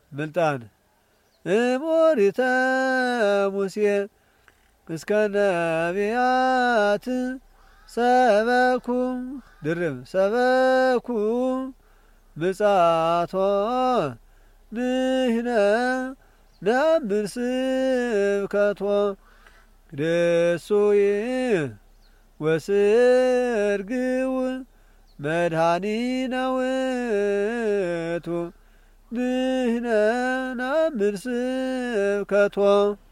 ምልጣን እሞሪተ ሙሴ እስከ ነቢያት ሰበኩ ድርብ ሰበኩ ምጽአቶ ንሕነ ነአምን ስብከቶ ርሱይ ወስርግው መድኃኒነ ውእቱ ንሕነ ነአምን ስብከቶ